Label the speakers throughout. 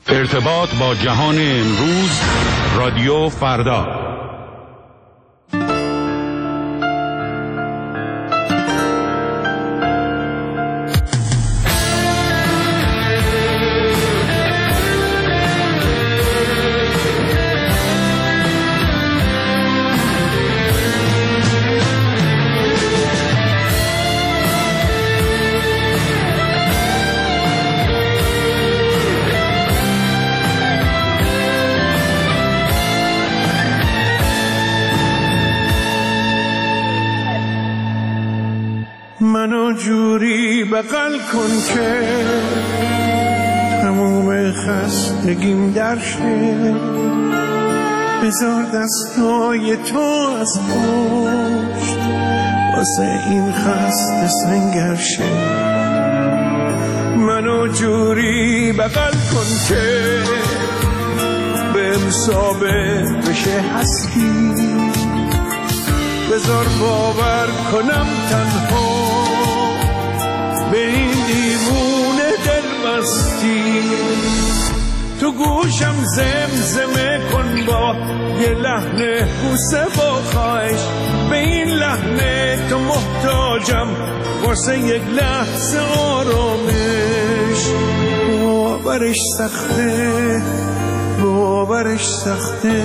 Speaker 1: ارتباط با جهان امروز، رادیو فردا.
Speaker 2: منو جوری بغل کن که تموم خستگیم در شه، بذار دستای تو از پشت واسه این خسته سنگر شه. منو جوری بغل کن که بهم ثابت بشه هستی، بذار باور کنم تنها به این دیوونه دل مستی. تو گوشم زمزمه کن با یه لحن بوسه با خواهش، به این لحن تو محتاجم واسه یک لحظه آرامش. باورش سخته، باورش سخته،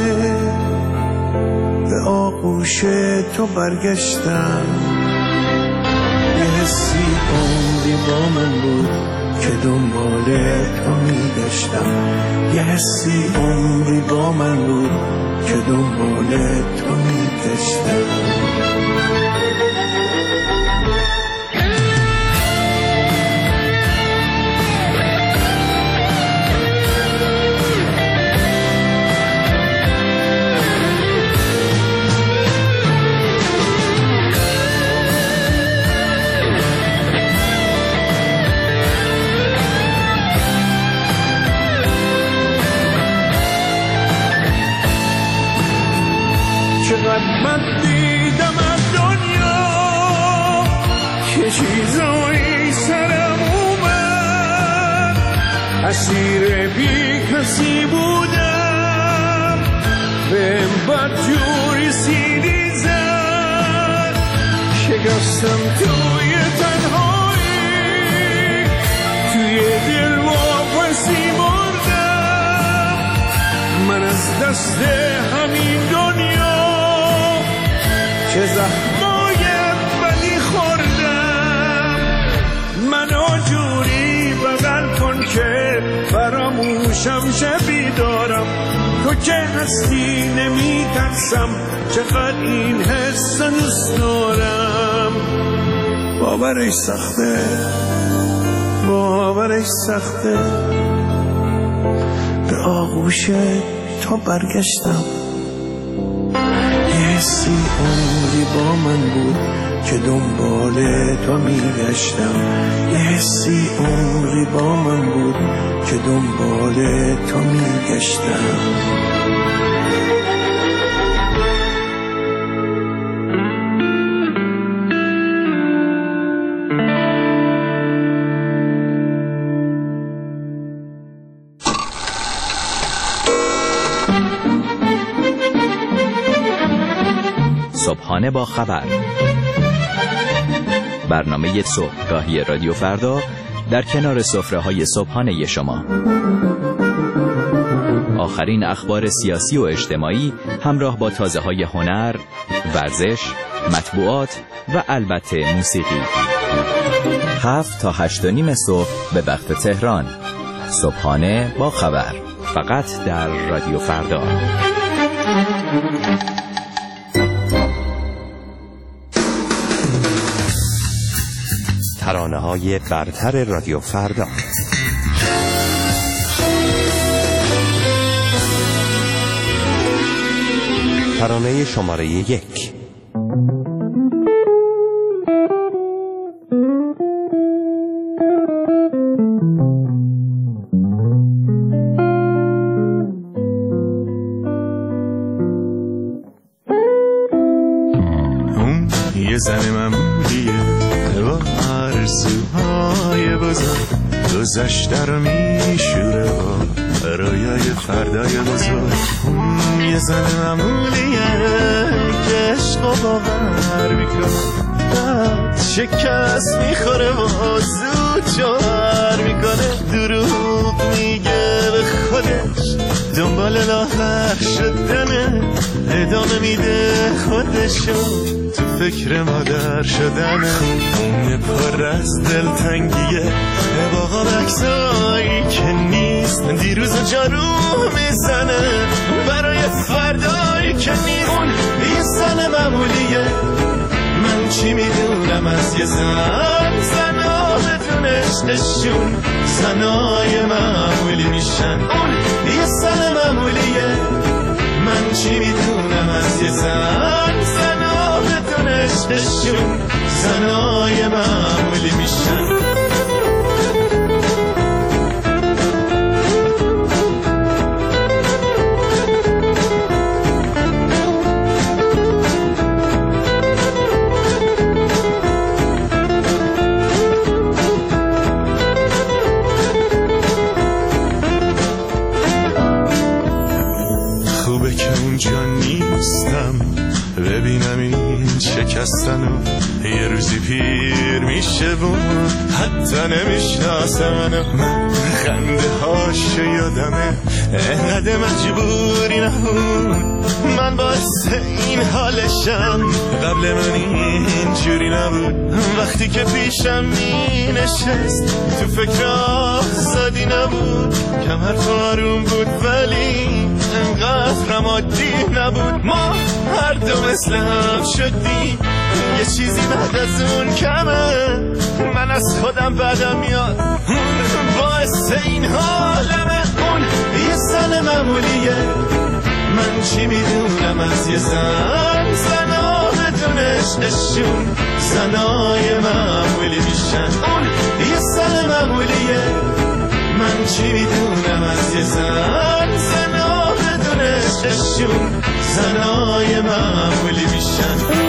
Speaker 2: به آغوش تو برگشتم. یه حسی عمری با من بود که دنبال تو میگشتم، یه حسی عمری با من بود که دنبال تو میگشتم. من دیدم از دنیا که چیزایی سرم اومد، اسیر بی کسی بودم، بهم بدجوری سیلی زد، شکستم توی تنهایی، توی دل واپسی مردم. من از دست همین دنیا چه زخمای بدی خوردم. منو جوری بغل کن که فراموشم شبی دارم، تو که هستی نمی ترسم، چقدر این حس دوست دارم. باورش سخته، باورش سخته، به آغوش تو برگشتم. حسی عمری با من بود که دنبال تو میگشتم، یه حسی عمری با من بود که دنبال تو میگشتم.
Speaker 3: صبحانه با خبر، برنامه صبحگاهی رادیو فردا در کنار سفره‌های صبحانه شما. آخرین اخبار سیاسی و اجتماعی همراه با تازه‌های هنر، ورزش، مطبوعات و البته موسیقی. 7 تا 8:30 صبح به وقت تهران. صبحانه با خبر، فقط در رادیو فردا.
Speaker 4: ترانه‌های برتر رادیو فردا. ترانه شماره 1.
Speaker 2: یه زن معمولیه با آرزوهای بزرگ، گذشته رو میشوره و رویای فردای بزرگ. یه زن معمولیه که عشق و باور میکنه، شکست میخوره و زود جوهر میکنه، دروغ میگه به خودش، دنبال لاغر شدنه، ادامه میده خودشو تو فکر مادر شدنه. اون پر از دلتنگیه باقا بکسایی که نیست، دیروز جارو میزنه برای فردایی که نیست. اون یه زن معمولیه، من چی میدونم از یه زن، زنها بدون عشقشون زنای معمولی میشن. اون یه زن معمولیه، من چی میدونم از یه زن، زنها بدون عشقشون زنای معمولی میشن. ببینم این شکستنو یه روزی پیر میشه و حتی نمیشناسه من خنده هاشو یادمه، انقدر مجبوری نبود، من باعث این حالشم، قبل من این جوری نبود. وقتی که پیشم می نشست تو فکر آزادی نبود، کمر تو آروم بود ولی انقدر رمادی نبود. ما هر دو مثل هم شدیم، یه چیزی بعد از اون کمه، من از خودم بدم میاد، باعث این حالمه. اون یه زن معمولیه، من چی میدونم از یه زن، زنها بدون عشقشون زنای معمولی میشن. اون یه زن معمولیه، من چی میدونم از یه زن، زنها بدون عشقشون زنای معمولی میشن.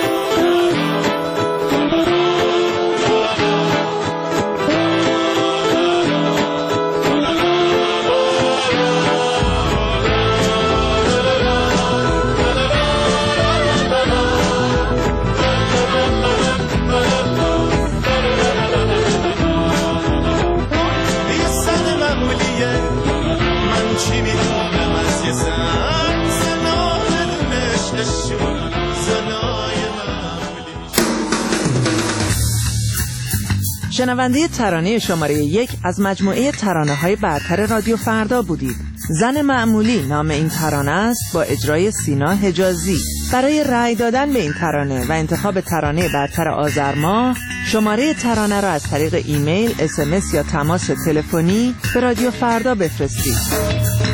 Speaker 5: شنونده ترانه شماره 1 از مجموعه ترانه‌های برتر رادیو فردا بودید. زن معمولی نام این ترانه است با اجرای سینا حجازی. برای رأی دادن به این ترانه و انتخاب ترانه برتر آذر ماه، شماره ترانه را از طریق ایمیل، SMS یا تماس تلفنی به رادیو فردا بفرستید.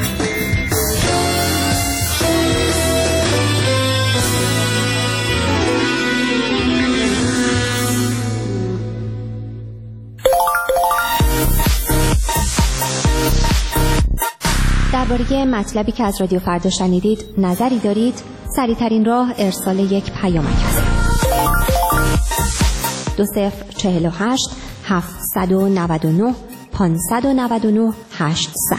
Speaker 6: درباره مطلبی که از رادیو فردا شنیدید نظری دارید؟ سریع‌ترین راه ارسال یک پیامک است. 2048 799 599 800.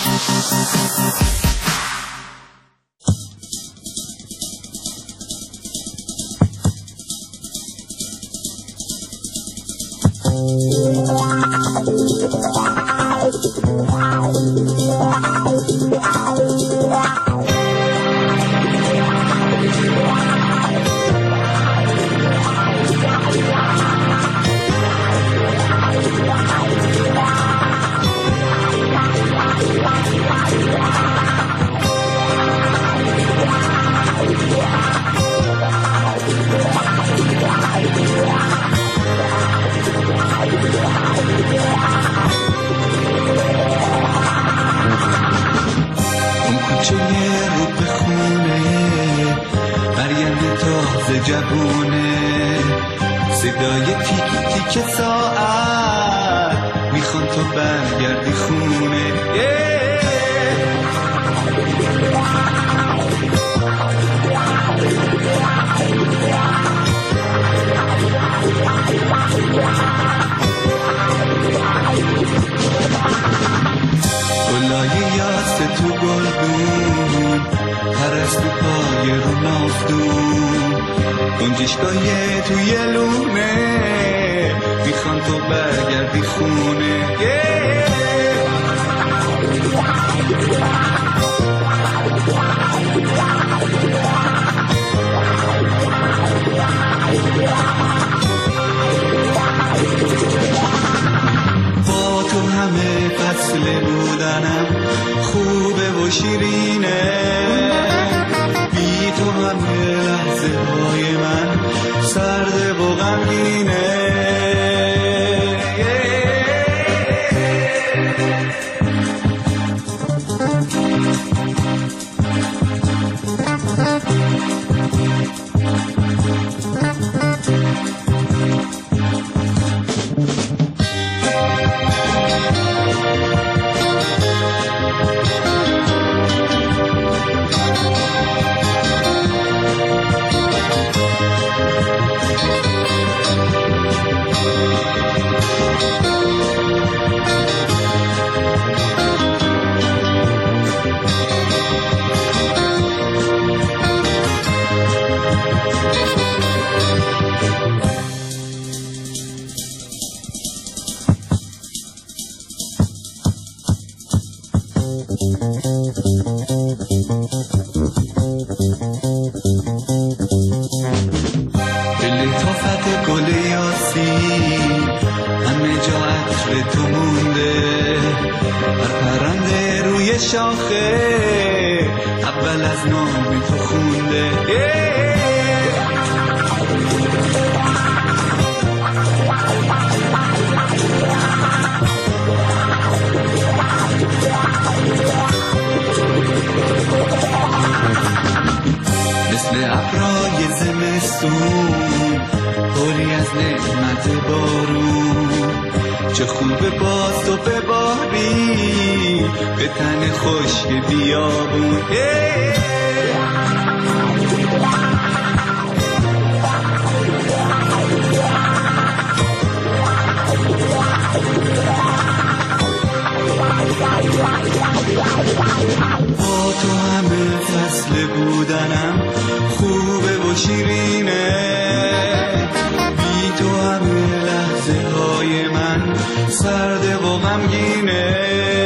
Speaker 2: جوونه صدای تیک تیک ساعت میخوان تو برگردی خونه.
Speaker 7: گلای یاس تو گلدون پرستو پای رو نافدون گنجشگاه توی لونه میخوان تو برگردی خونه با تو همه فصل بودنم خوبه و شیرینه بی تو همه لحظه های من سرده و غمگینه لطافت گل یاسی همه جا عطر تو مونده هر پرنده روی شاخه اول از نام تو خونده مثل ابرای زمستون پری از نعمت بارون چه خوبه باز تو بباری به تن خشک بیابون با تو همه فصل بودنم خوبه و شیرینه بی تو همه لحظه های من سرده و غمگینه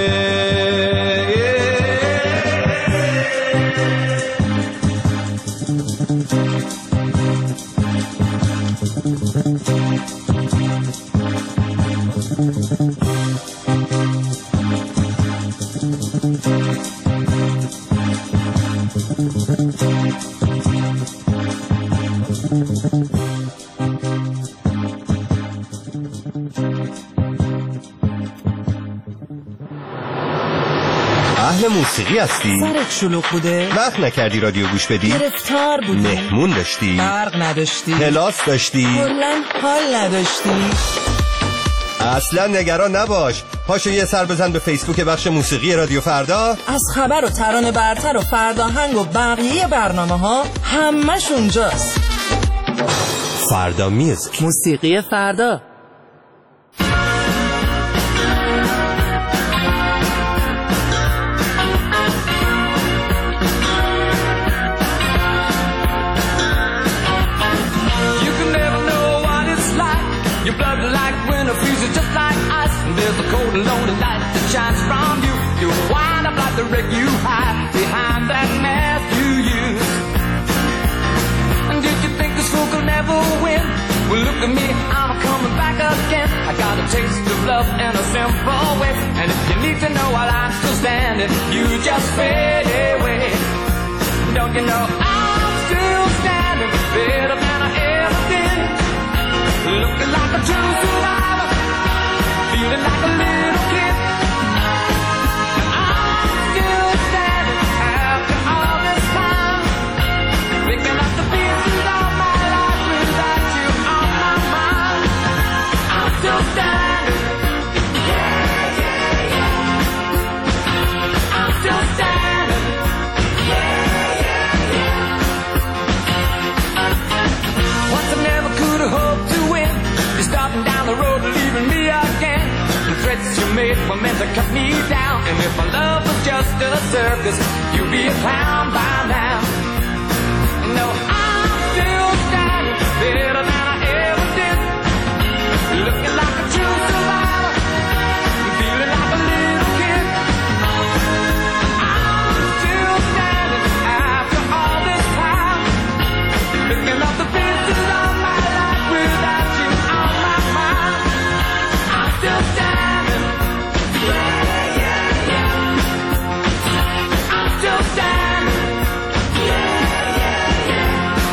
Speaker 4: اهل موسیقی هستی؟
Speaker 5: سرت شلوغ بوده؟
Speaker 4: وقت نکردی رادیو گوش بدی؟
Speaker 5: گرفتار بودی؟
Speaker 4: مهمون داشتی؟
Speaker 5: برق نداشتی؟
Speaker 4: کلاس داشتی؟
Speaker 5: کلاً حال نداشتی؟
Speaker 4: اصلا نگران نباش، پاشو یه سر بزن به فیسبوک بخش موسیقی رادیو فردا.
Speaker 5: از خبر و ترانه برتر و فرداهنگ و بقیه برنامه ها همش اونجاست.
Speaker 4: فردا میوزیک،
Speaker 5: موسیقی فردا.
Speaker 8: There's a cold and lonely light that shines from you. You wind up like the wreck you hide behind that mask you use. And did you think this fool could never win? Well, look at me, I'm coming back again. I got a taste of love in a simple way. And if you need to know while I'm still standing, you just fade away. Don't you know I'm still standing, better than I ever been. Looking like a true survivor, feeling like a little kid. I'm still standing after all this time, picking up the pieces of my life without you on my mind. I'm still standing. Yeah, yeah, yeah. I'm still standing. Yeah, yeah, yeah. Once I never could have hoped to win. You're starting down the road, leaving me again. The threats you made were And if my love was just a circus, you'd be a clown by now. No, I'm still standing better than I ever did. Looking like a true survivor, feeling like a little kid. I'm still standing after all this time, picking up the pieces of my life without you on my mind. I'm still standing. Yeah, yeah, yeah. I'm still standing. Yeah, yeah, yeah.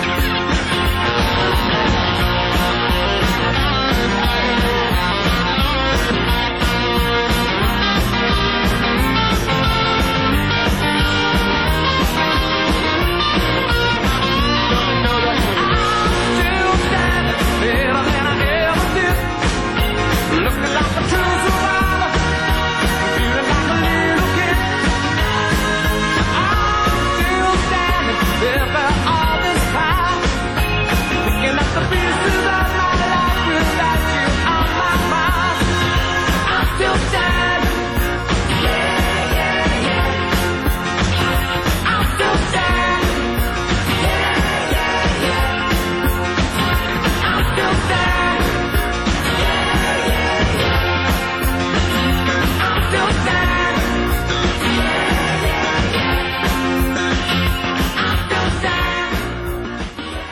Speaker 8: Still standing better than I ever did. Looking like a true survivor, feeling like a little kid. I'm still standing after all this time, picking up the pieces of my life without you on my mind. I'm still standing. Yeah, yeah, yeah. I'm still standing. Yeah, yeah, yeah. I'm still standing. Yeah, yeah, yeah. I'm still standing. Yeah, yeah, yeah. I'm still standing.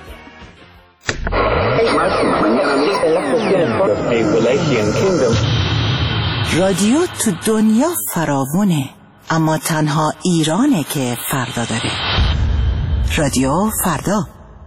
Speaker 5: رادیو تو دنیا فراوونه، اما تنها ایرانه که فردا داره. رادیو فردا.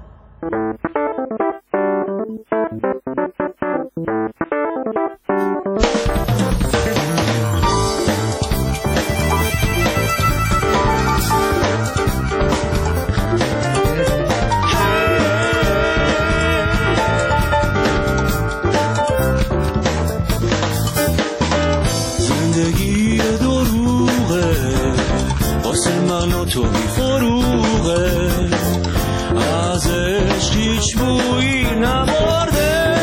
Speaker 7: زندگی دروغه واسه من و تو بی‌فروغه، از عشق هیچ بویی نبرده،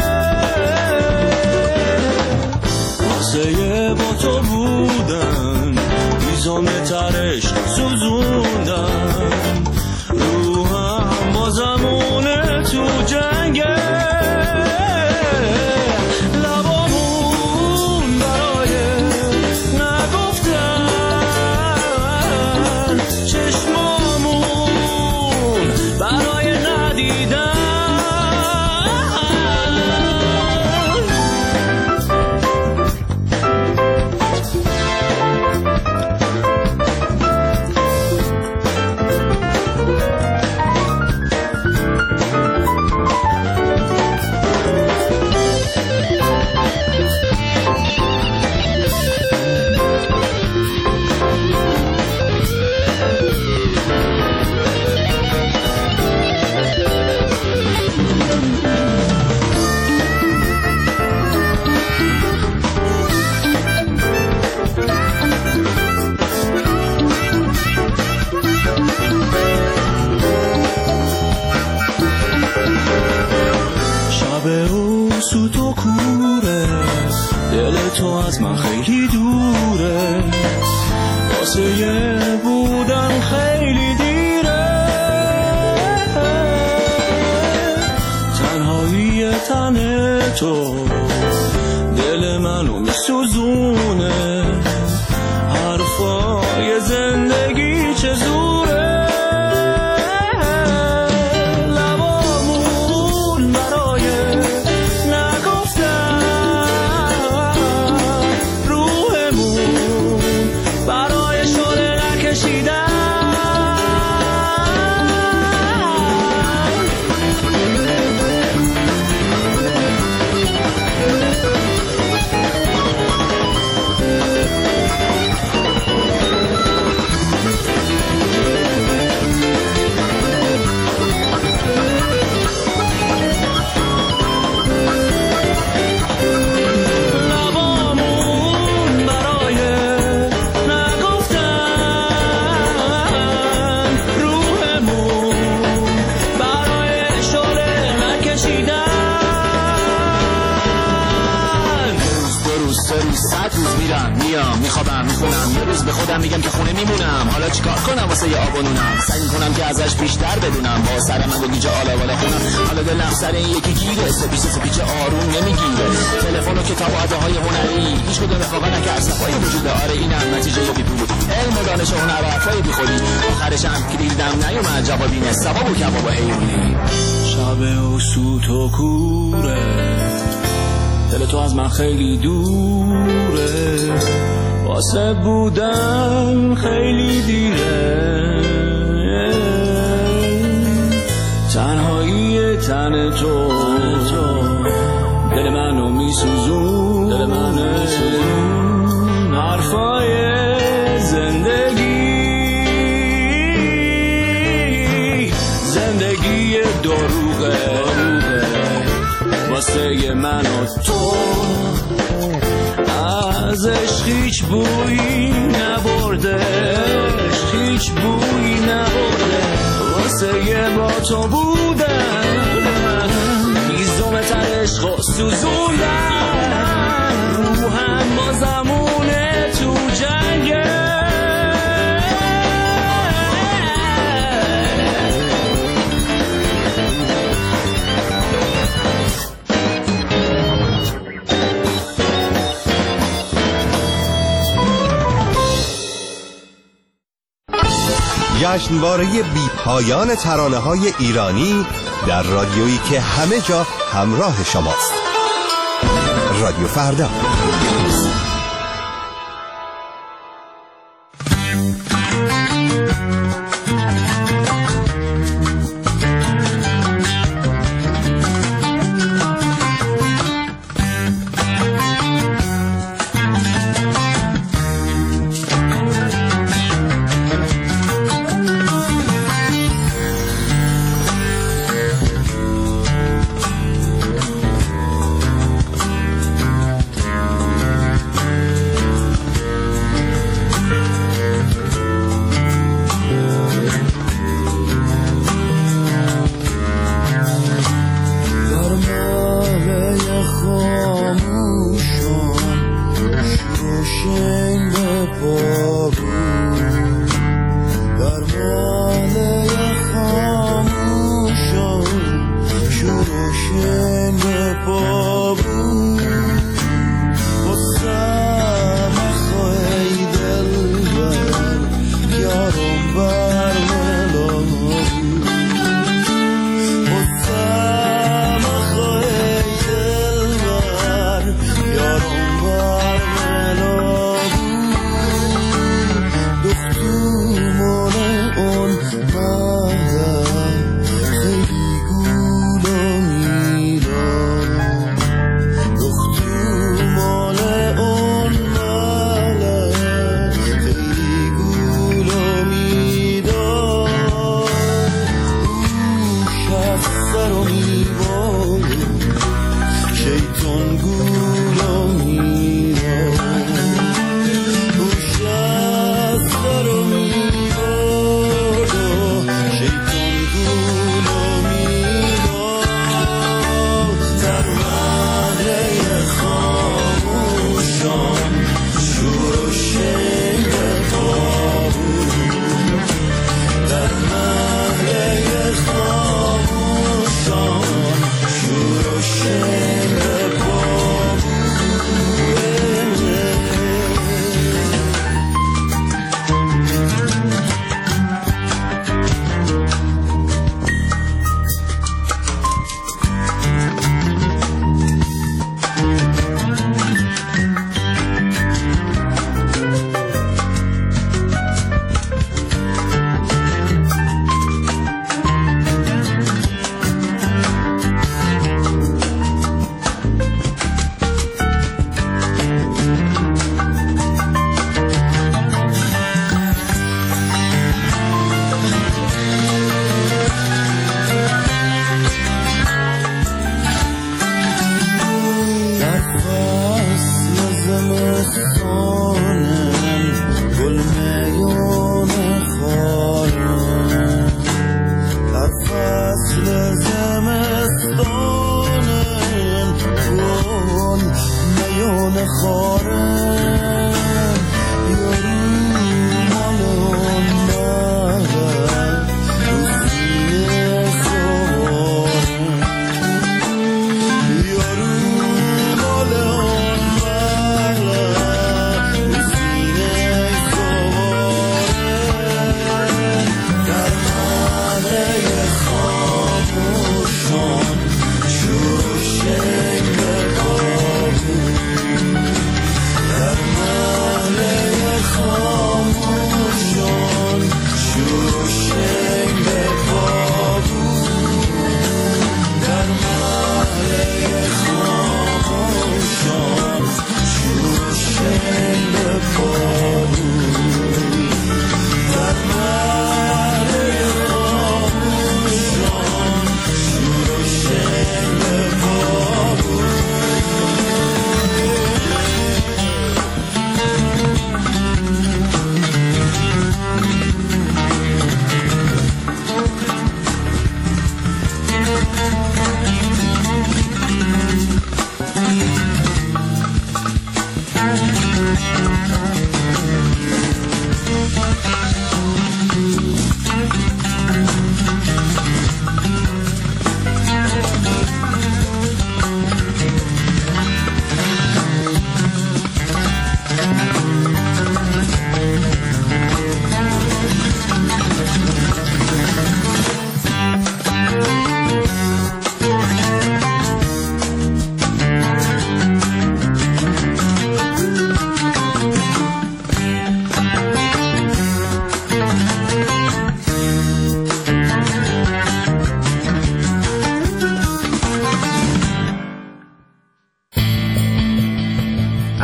Speaker 7: واسه با تو بودن میزان ترش سوزوندن، روحم با زمونه تو جنگه، لبامون برای نگفتن، چشمامون برای ندیدن. شب او سوت و کوره، دل تو از من خیلی دوره، واسه یه بودن خیلی دیره، تنهایی تن تو دل منو میسوزونه، حرفای زندگی چه زوره، لبامون برای نگفتن،
Speaker 9: میمونم، یه روز به خودم میگم که خونه میمونم. حالا چیکار کنم واسه یه آب و نونم؟ سعی میکنم که ازش بیشتر بدونم، با سرم و گیج آلا بالا خونم. حالا دلم سر این یکی گیره، سپیچ آروم نمیگیره. تلفن و کتاب و اداهای هنری هیچ کدوم رفاقت نکرد، صفای وجود داره. اینم نتیجه بی پول، علم و دانش و هنر و حرفای بی خودی. آخرش هم که دیدم نیومد جوابی نه، ثواب و کباب و حیوانی.
Speaker 7: شب و سوت و کوره، دل تو از من خیلی دوره، واسه بودن خیلی دیره. تنهایی تن تو دل منو میسوزون، حرفای زندگی دروغه واسه من و تو. از عشق هیچ بویی نبرده، هیچ بویی نبرده. واسه با تو بودن میزوم تر عشق و سوزوندن. روحم با زمونه تو جنگه.
Speaker 4: جشنواره بی پایان ترانه‌های ایرانی در رادیویی که همه جا همراه شماست. رادیو فردا.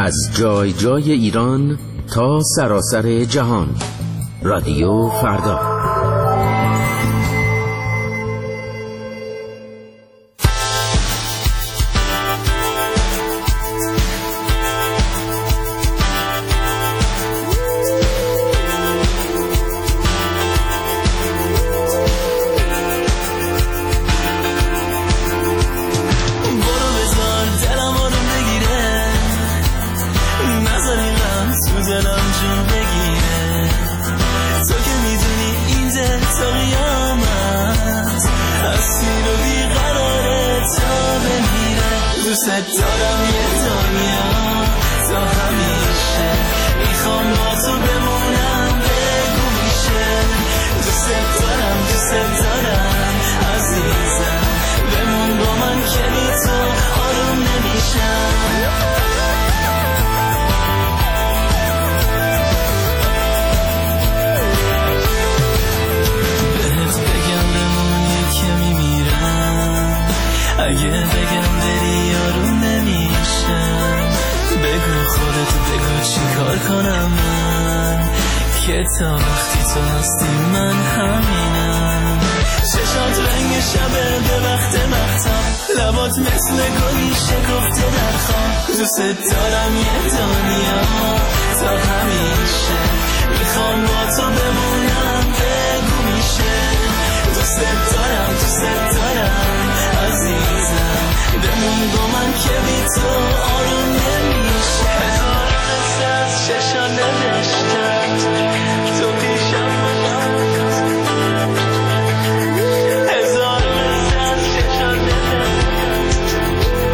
Speaker 10: از جای جای ایران تا سراسر جهان. رادیو فردا.
Speaker 11: تا وقتی تو هستی من همینم. چشات رنگ شبه به وقت مختم، لبات مثل گلی شکفته در خواب. دوست دارم یه دنیا تا همیشه، میخوام با تو بمونم بگو میشه. دوست دارم عزیزم، بمون با من که بی تو آروم نمیشه. هزار قصه از چشات نوشتم، تو پیشم هزار قصه از چشات نوشتم،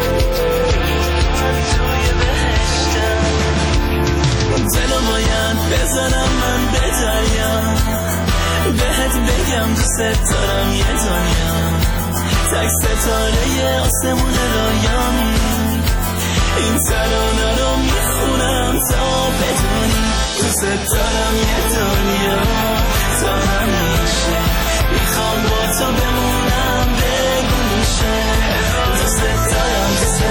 Speaker 11: توی بهشتم. دلو باید بزنم من به دریا، بهت بگم دوست دارم یه دنیا. تک ستاره آسمون رویامی، این ترانه رو میخونم تا بدونی. دوست دارم یه دنیا تا همیشه، میخوام با تو بمونم بگو میشه. دوست دارم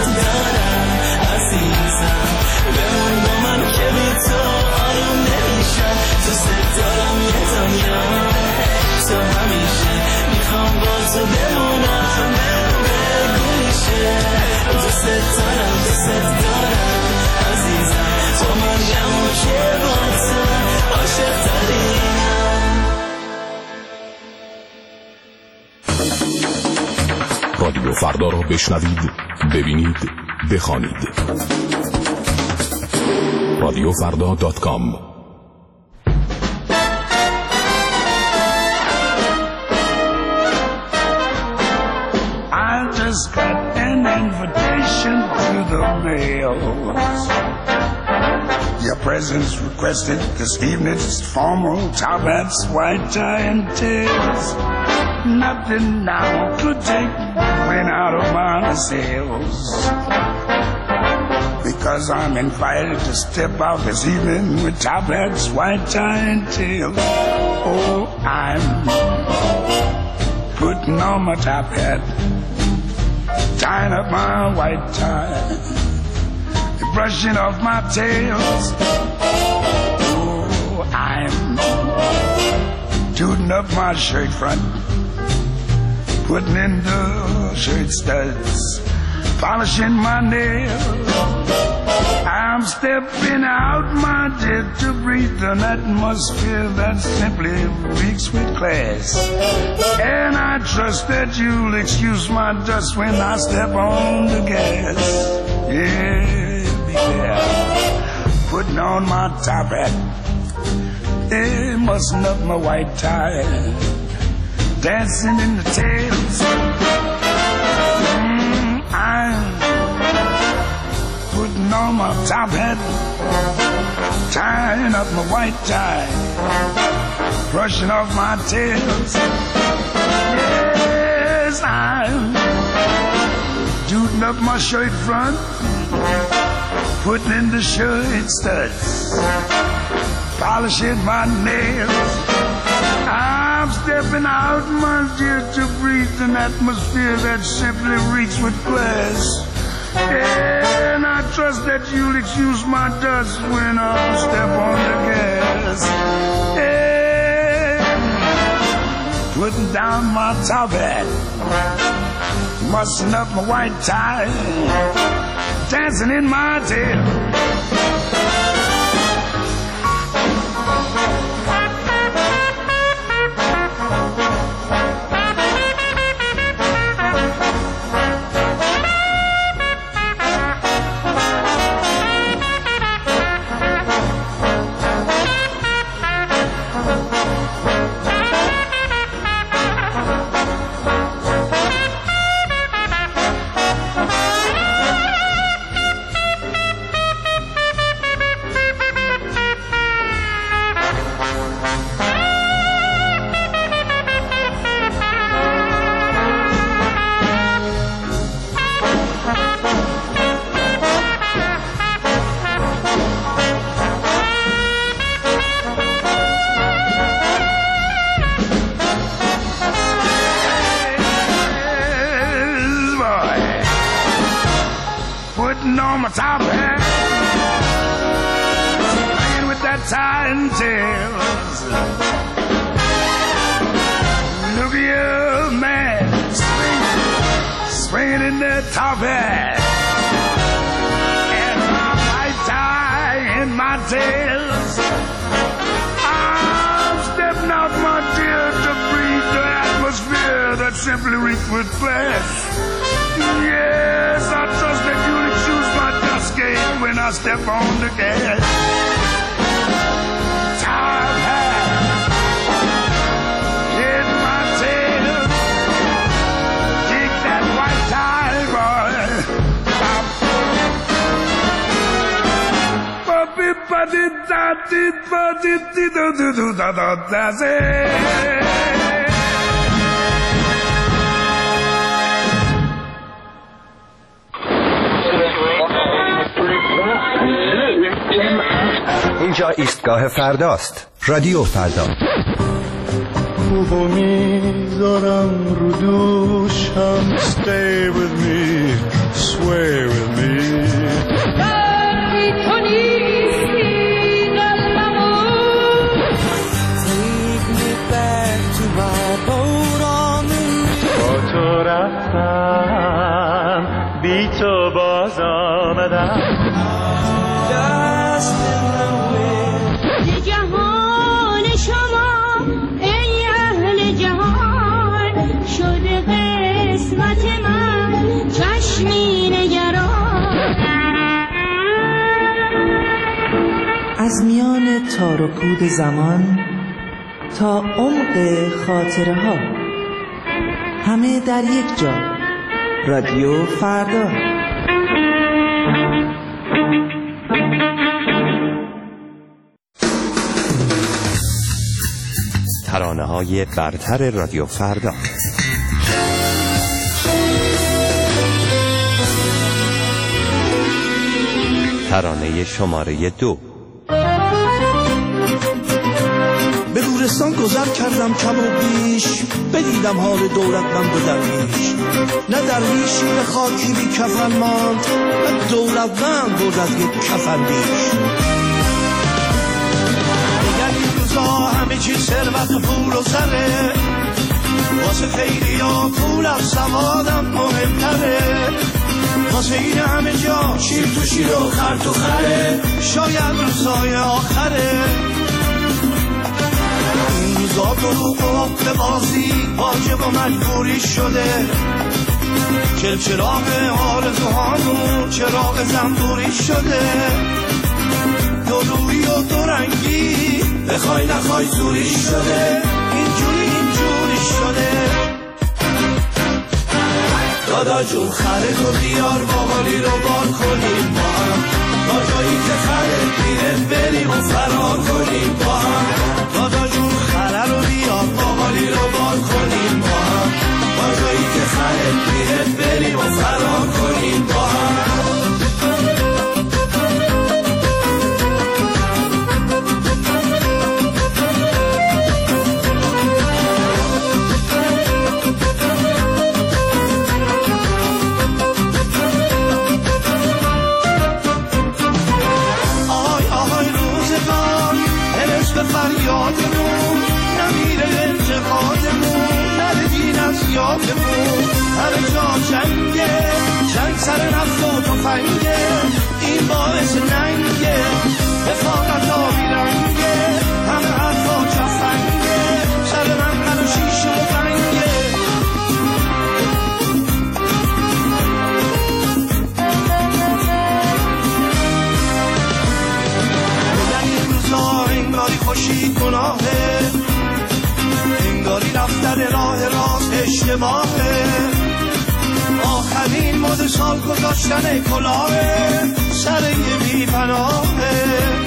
Speaker 11: عزیزم، بمون با من که بی تو آروم نمیشم. دوست دارم یه دنیا تا همیشه، میخوام با تو بمونم بگو میشه. دوست دارم عزیزم، تو من جمع که با تو عاشق ترینم.
Speaker 12: رادیو فردا را بشنوید، ببینید، بخوانید. radiofrda.com.
Speaker 13: Just got an invitation to the mail. Your presence requested this evening's formal top hats, white tie and tails. Nothing now could take the wind out of my sails, because I'm invited to step out this evening with top hats, white tie and tails. Oh, I'm putting on my top hat, tying up my white tie, brushing off my tails. Oh, I'm tooting up my shirt front, putting in the shirt studs, polishing my nails. I'm stepping out, my dear, to breathe an atmosphere that simply reeks with class. And I trust that you'll excuse my dust when I step on the gas. Yeah, be there, putting on my top hat, mussing up my white tie, dancing in the tails. I'm putting on my top hat, tying up my white tie, brushing off my tails. Yes, I'm tooting up my shirt front, putting in the shirt studs, polishing my nails. I'm stepping out, my dear, to breathe an atmosphere that simply reeks with glass. And I trust that you'll excuse my dust when I step on the gas. Putting down my top hat, mussing up my white tie, dancing in my tail. On my top hat, playing with that tie and tails. Look at you, man, swinging in that top hat, and my white tie and my tails. I'm stepping out, my dear, to breathe the atmosphere that simply reeks with flesh. Yes, I trust that you'll excuse my dust gate when I step on the gas. Top hat, in my tail, dig that white tie, boy.
Speaker 4: اینجا ایستگاه فرداست. رادیو فردا.
Speaker 2: خوبو میذارم رو دوشم. Stay with me, sway with me.
Speaker 11: وقتی تو نیستی قلبمو
Speaker 2: Take me back to my boat on the river. با تو رفتم بی تو باز آمدم.
Speaker 11: جهان شما ای اهل جهان شده قسمت من چشمی نگران.
Speaker 5: از میان تار و پود زمان تا عمق خاطره ها، همه در یک جا. رادیو فردا.
Speaker 4: ترانه‌های برتر رادیو فردا. ترانه شماره 2.
Speaker 2: به گورستان گذر کردم کم و بیش، بدیدم حال دولتمند و درویش. نه درویشی به خاکی بی کفن ماند، نه دولتمند بود از یک کفن بیش. دیگر این روزا همه چی ثروت و پول و زره، واسه خیلی ها پول از سوادم مهمتره. واسه این همه جا شیر تو شیر و خر تو خره، شاید روزای آخره. این روزا دروغ و حق بازی واجب و مجبوری شده. چراغ آرزوهامون چراغ زنبوری شده. دو روی و دو رنگی بخوای نخوای زوری شده. اینجوری شده. دادا جون خره تو بیار باقالی رو بار کنیم با هم، تا جایی که خره میره بریم و فرار کنیم با هم. دادا جون خره رو بیار باقالی رو بار کنیم با هم، تا جایی که خره میره بریم و فرار کنیم با هم. فریادمون، نمیره انتقادمون، نره دین از یادمون. هر جا جنگه، جنگ سر نفت و تفنگه، این باعث ننگه، رفاقت آبی رنگه، همه حرفا جفنگه، سر من و شیشه و بنگه. بودن این روزا انگاری خوشی گناهه، انگاری رفتن راه راست اشتباهه، آخرین مد سال گذاشتن کلاهه سر یه بی پناهه.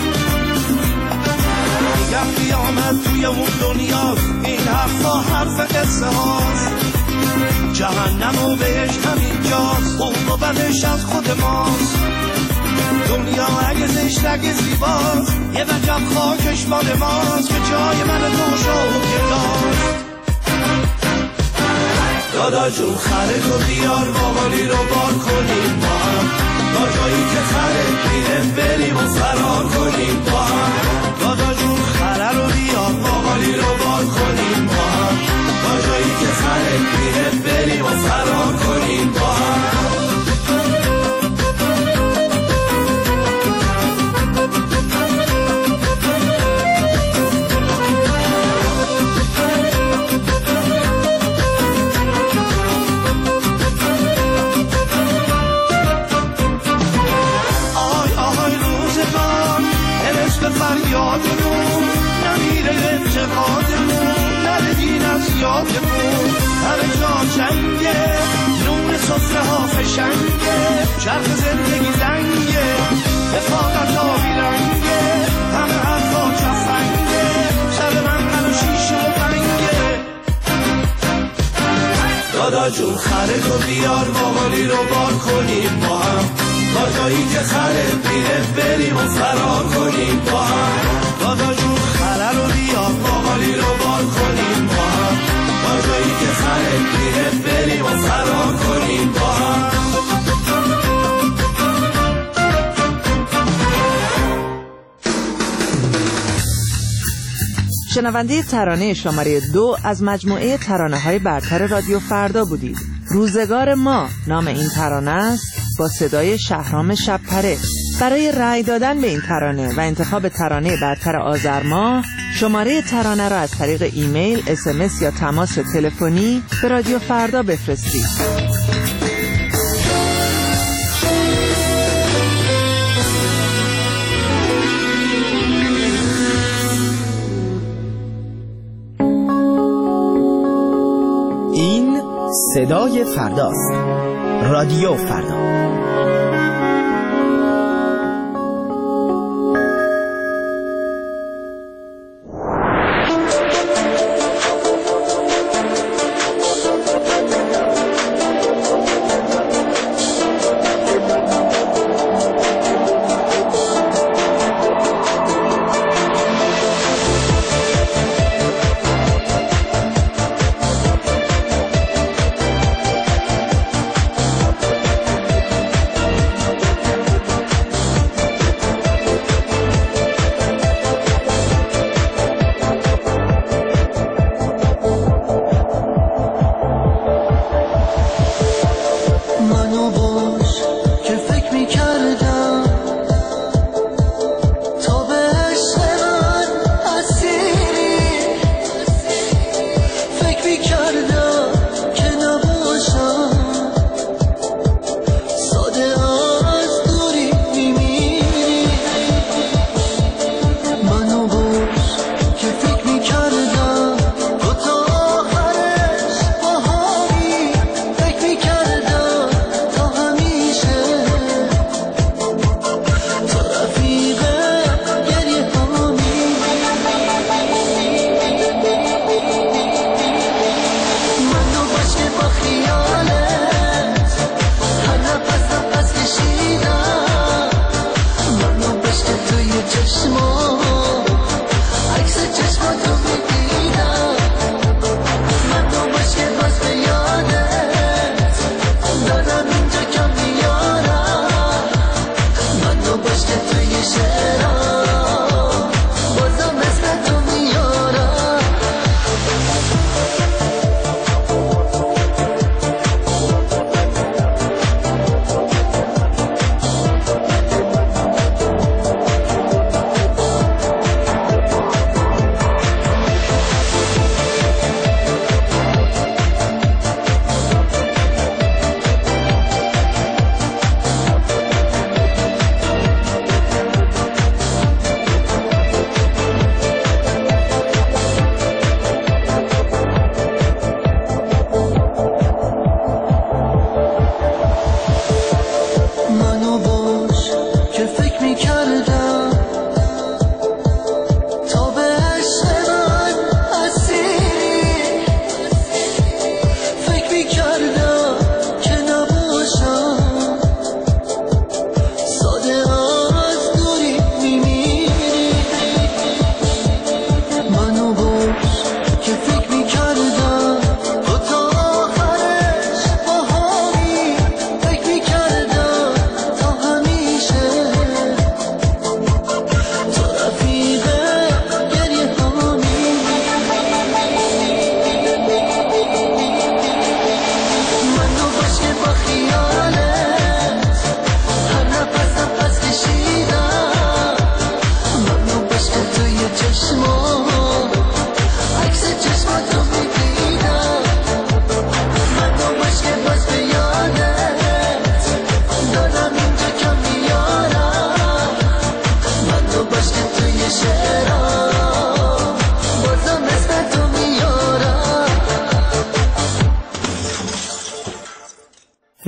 Speaker 2: میگم قیامت توی اون دنیا، این حرفا حرف قصه هاست، جهنم و بهش همینجاست، خوب و بدش از خود ماست. دنیا اگه زشت اگه زیباست، یه وجب خاکش مال ماست که جای من تو شوکه داشت. دادا جون خره تو بیار باقالی رو بار کنیم با هم، تا جایی که خره میره بریم و فرار کنیم با هم. دادا جون خره رو بیار باقالی رو بار کنیم با هم، تا جایی که خره میره بریم و فرار کنیم با هم. فریادمون، نمیره انتقادمون، نره دین از یادمون. هر جا جنگه، نون صفره ها فشنگه، چرخ زندگی لنگه، رفاقت آبی رنگه، همه حرفا جفنگه، سر من و شیشه و بنگه. دادا جون خره تو بیار باقالی رو بار کنیم با هم، تا جایی که خره میره بریم و فرار کنیم با هم. دادا جون خره رو بیار باقالی رو بار کنیم با هم، تا جایی که خره میره بریم و فرار کنیم با هم.
Speaker 5: شنونده ترانه شماره 2 از مجموعه ترانه‌های برتر رادیو فردا بودید. روزگار ما نام این ترانه است، با صدای شهرام شب‌پره. برای رأی دادن به این ترانه و انتخاب ترانه برتر آذر ماه، شماره ترانه را از طریق ایمیل، SMS یا تماس تلفنی به رادیو فردا بفرستید.
Speaker 14: این صدای فرداست. رادیو فردا.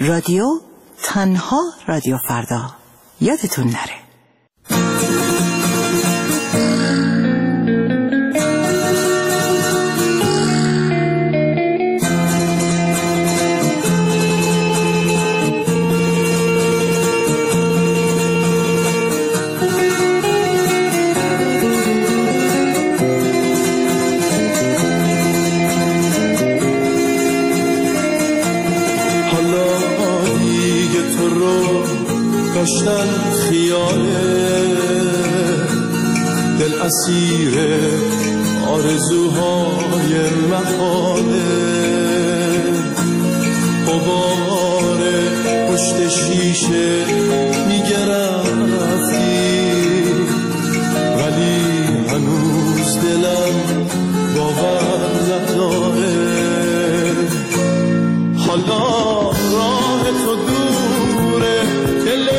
Speaker 15: رادیو تنها رادیو فردا، یادتون نره.
Speaker 7: داشتن خیاله دل اسیر آرزوهای محاله، غبار پشت شیشه میگرفتی ولی هنوز دلم باور نداره. حالا راه تو دوره، دل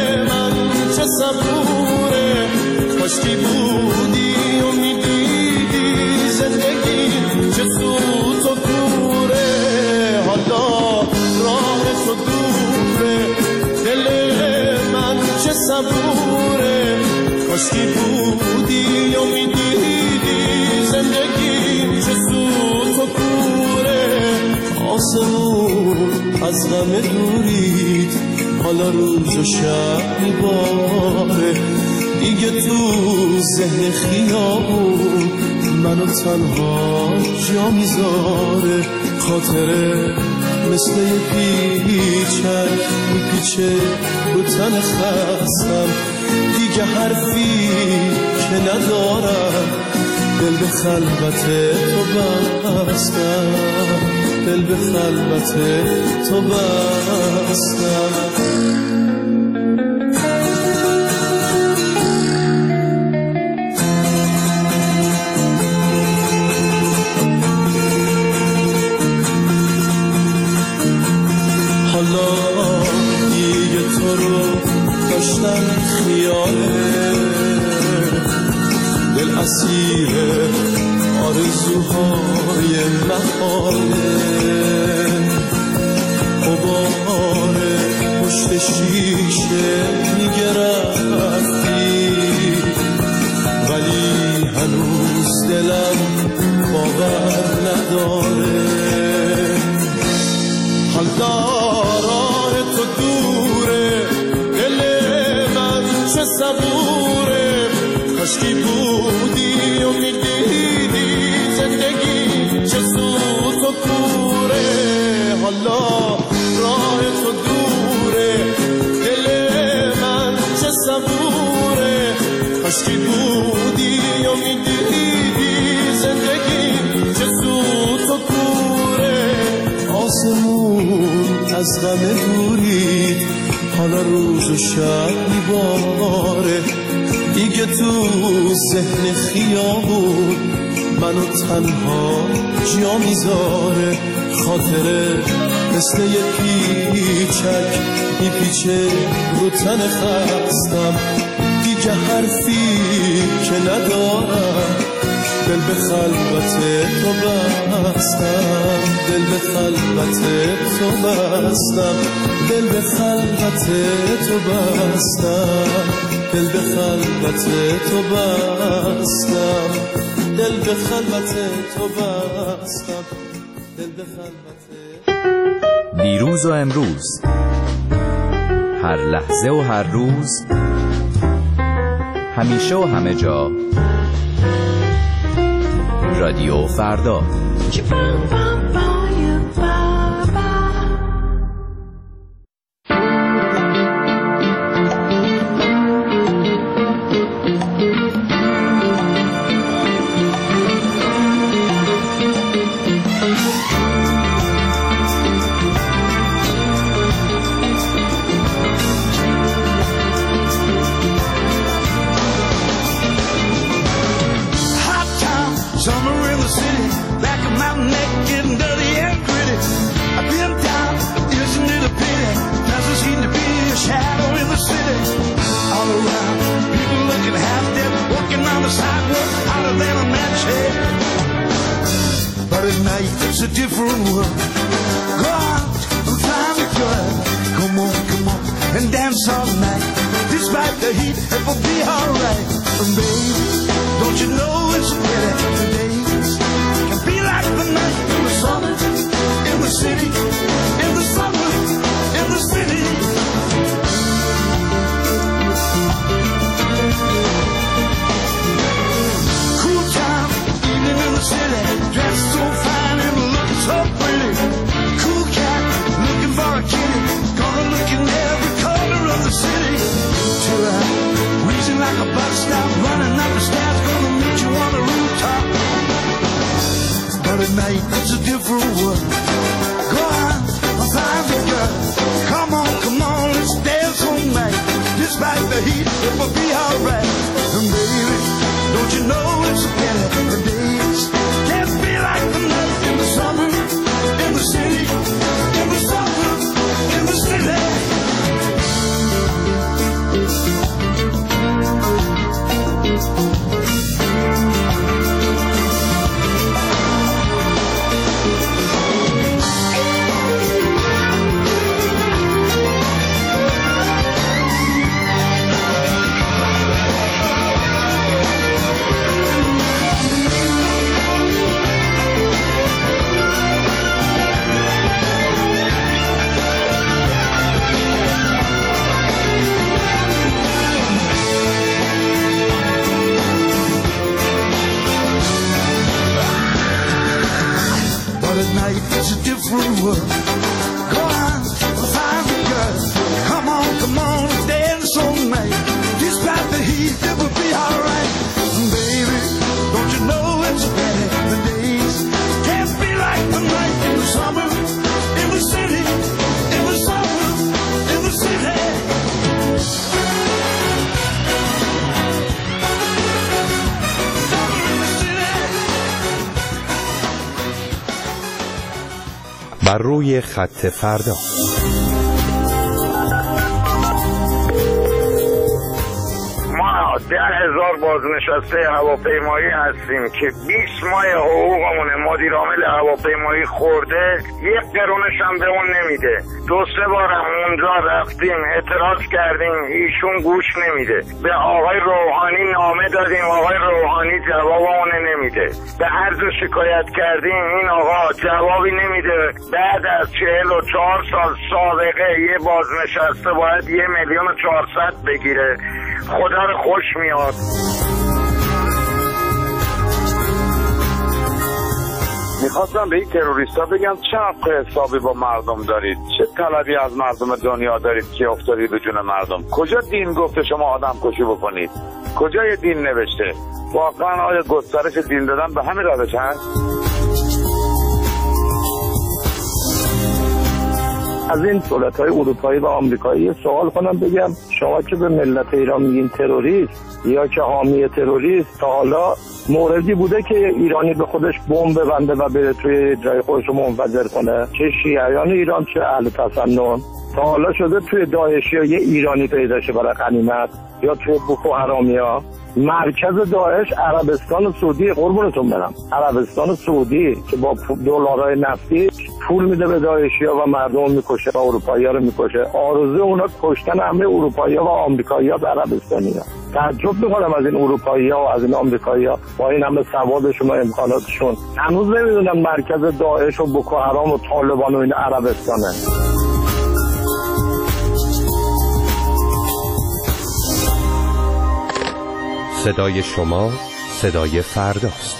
Speaker 7: صبوره، کاشکی بودی و میدیدی زندگی چه سوت و کوره. حالا راه تو دوره، دل من چه صبوره، کاشکی بودی و میدیدی زندگی چه سوت و کوره. آسمون از غم دورید، حالا روز و شب میباره، دیگه تو ذهن خیابون منو تنها جا میذاره. خاطره مثل یه پیچک میپیچه رو تن خستم، دیگه حرفی که ندارم، دل به خلوت تو بستم، دل به خلوت تو بستم. حالا دیگه تو رو داشتن خیاله، دل اسیر آرزوهای محاله، غبار پشت شیشه میگرفتی ولی هنوز دلم باور نداره. حالا راه تو دوره، دل من چه صبوره، کاشکی بودی و میدیدی زندگی چه سوت و کوره. حالا راه تو دوره، دل من چه صبوره، کاشکی بودی و میدیدی زندگی چه سوت و کوره. آسمون از غم دورید، حالا روز و شب میباره، دیگه تو ذهن خیابون منو تنها جا میذاره. خاطره مثل یه پیچک میپیچه رو تن خستم، دیگه حرفی که ندارم، دل به خلوت تو بستم، دل به خلوت تو بستم، دل به خلوت تو بستم، دل به خلوت تو بستم، دل به خلوت تو بستم، دل به خلوت.
Speaker 3: دیروز و امروز، هر لحظه و هر روز، همیشه و همه جا، رادیو فردا.
Speaker 2: But at night it's a different world. Go out and find a girl.
Speaker 13: and dance all night. Despite the heat, it will be alright. And baby, don't you know it's a pity the days can be like the night in the summer, in the city, in the summer, in the city. Cool time, evening in the city, dressed so fine and looking so pretty. Cool cat, looking for a kitty, gonna look in every corner of the city. Till I'm wheezing like a bus stop, running up the stairs, gonna meet you on the rooftop. But at night it's a different world. Go on, I'll find the girl. Come on, let's dance all night. Despite the heat, it will be alright. And baby, don't you know it's a pity the days can't be like the night in the summer, in the city, in the summer, in the city. It's a different world. Go on, find the girl. Come on, dance all night. Despite the heat, it will be alright. Baby, don't you know it's better the days can't be like the night in the summer, in the city, in the summer, in the city.
Speaker 4: بر روی خط فردا.
Speaker 16: ما 10,000 بازنشسته هواپیمایی هستیم که 20 ماه حقوقمون مدیر عامل هواپیمایی خورده، 1 قرونش هم به اون نمیده. 2-3 بار هم اونجا رفتیم اعتراض کردیم، ایشون گوش نمیده. به آقای روحانی نامه دادیم، آقای روحانی جوابمون نمیده. به هر جا شکایت کردیم این آقا جوابی نمیده. بعد از 44 سال سابقه یه بازنشسته باید 1,400,000 بگیره. خدا رو خوش میاد.
Speaker 17: میخواستم به این تروریستا بگم چه حق حسابی با مردم دارید، چه طلبی از مردم دنیا دارید که افتادید به جون مردم. کجا دین گفته شما آدم کشی بکنید؟ کجای دین نوشته؟ واقعا آیا گسترش دین دادن به همین روش هست؟
Speaker 18: از این دولت‌های اروپایی و آمریکایی سوال کنم بگم شما که به ملت ایران میگین تروریست یا که حامی تروریست، تا حالا موردی بوده که ایرانی به خودش بمب ببنده و بره توی جای خودش رو منفجر کنه؟ چه شیعیان ایران چه اهل تسنن. تا حالا شده توی داعشی یه ایرانی پیدا شه برای غنیمت یا توی بوکو حرامیا؟ مرکز داعش عربستان سعودی، قربونتون برم، عربستان سعودی که با دلارهای نفتی پول میده به داعشیا و مردم میکشه و اروپایی‌ها رو میکشه. آرزوی اونا کشتن همه اروپایی‌ها و آمریکایی‌ها به عربستانی‌ها. تعجب میکنم از این اروپایی‌ها و از این آمریکایی‌ها با این همه سوادشون و امکاناتشون هنوز نمیدونن مرکز داعش و بوکو حرام و طالبان و این عربستانه.
Speaker 4: صدای شما صدای فرداست.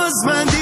Speaker 19: نیازمندی